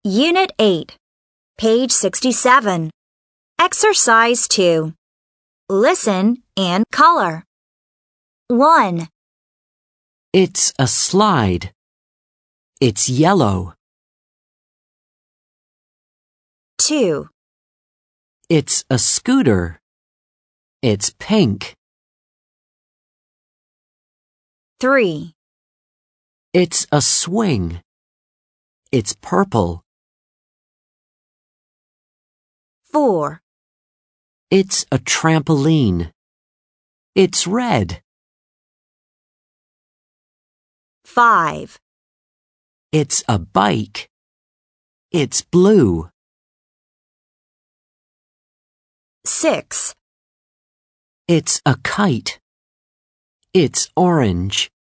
Unit 8, page 67. Exercise 2. Listen and color. 1, It's a slide. It's yellow. 2, It's a scooter. It's pink. 3, It's a swing. It's purple. 4, It's a trampoline. It's red. 5, It's a bike. It's blue. 6, It's a kite. It's orange.